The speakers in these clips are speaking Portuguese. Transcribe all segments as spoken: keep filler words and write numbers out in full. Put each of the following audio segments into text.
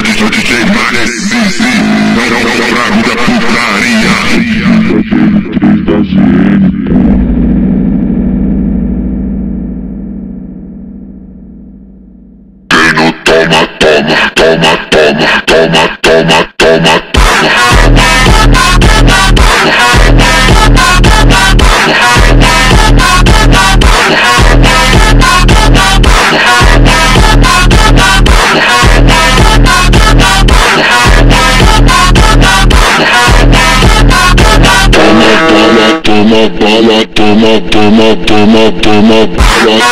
sou D J Max M C, não, não, não, bravo da putaria. três da G N. Toma, toma, toma, toma, toma, toma, toma, toma. Toma bala, toma, toma, toma, toma bala.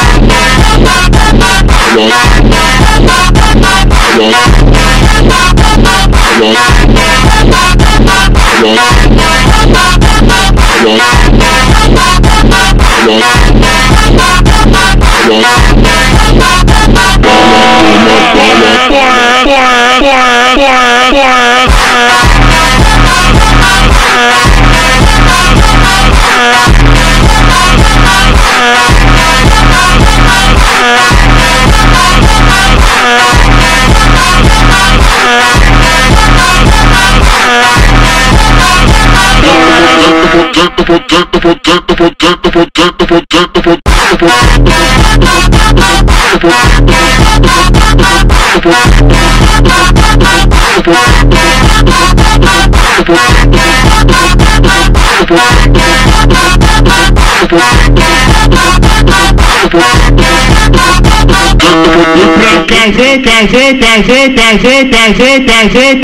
Trazer, trazer, trazer, trazer, trazer, trazer,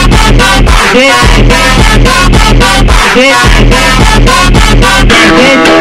trazer,